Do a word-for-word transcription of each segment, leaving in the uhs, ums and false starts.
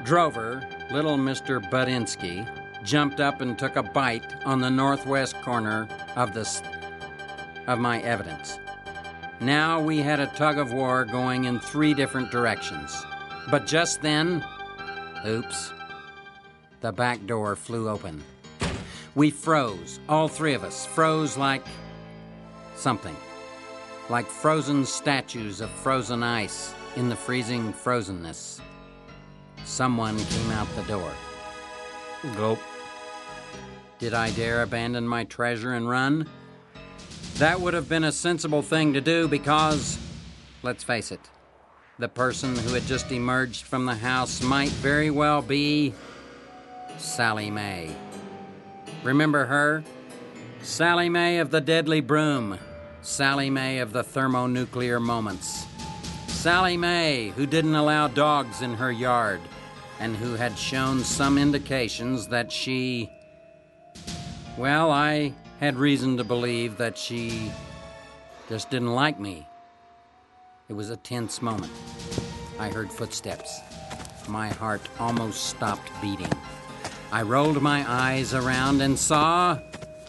Drover, little Mister Budinsky, jumped up and took a bite on the northwest corner of the of my evidence. Now we had a tug-of-war going in three different directions. But just then, oops, the back door flew open. We froze, all three of us, froze like something. Like frozen statues of frozen ice in the freezing frozenness. Someone came out the door. Gulp. Did I dare abandon my treasure and run? That would have been a sensible thing to do because, let's face it, the person who had just emerged from the house might very well be Sally Mae. Remember her? Sally Mae of the deadly broom. Sally Mae of the thermonuclear moments. Sally Mae, who didn't allow dogs in her yard and who had shown some indications that she... Well, I had reason to believe that she just didn't like me. It was a tense moment. I heard footsteps. My heart almost stopped beating. I rolled my eyes around and saw...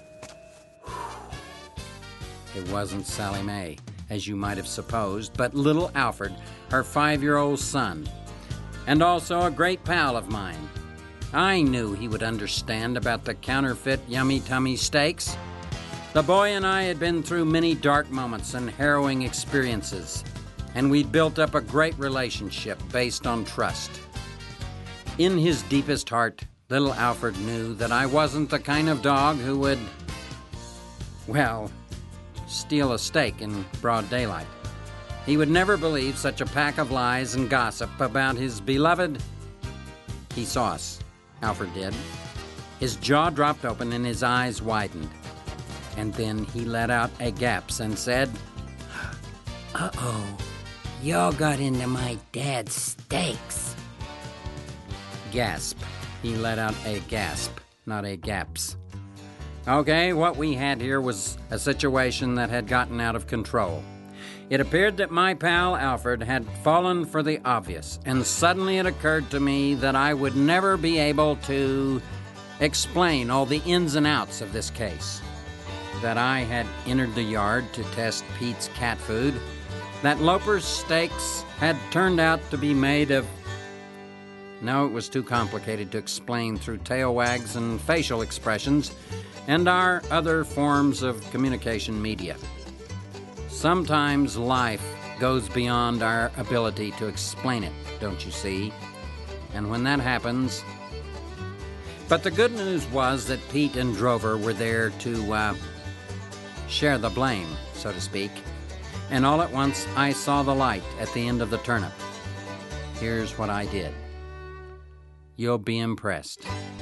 It wasn't Sally Mae, as you might have supposed, but little Alfred, her five-year-old son, and also a great pal of mine. I knew he would understand about the counterfeit yummy tummy steaks. The boy and I had been through many dark moments and harrowing experiences, and we'd built up a great relationship based on trust. In his deepest heart, little Alfred knew that I wasn't the kind of dog who would, well, steal a steak in broad daylight. He would never believe such a pack of lies and gossip about his beloved. He saw us. Alfred did. His jaw dropped open and his eyes widened. And then he let out a gasp and said, Uh-oh, y'all got into my dad's steaks. Gasp. He let out a gasp, not a gaps. Okay, what we had here was a situation that had gotten out of control. It appeared that my pal Alfred had fallen for the obvious, and suddenly it occurred to me that I would never be able to explain all the ins and outs of this case. That I had entered the yard to test Pete's cat food, that Loper's steaks had turned out to be made of... No, it was too complicated to explain through tail wags and facial expressions and our other forms of communication media. Sometimes life goes beyond our ability to explain it, don't you see? And when that happens... But the good news was that Pete and Drover were there to uh, share the blame, so to speak. And all at once, I saw the light at the end of the turnip. Here's what I did. You'll be impressed.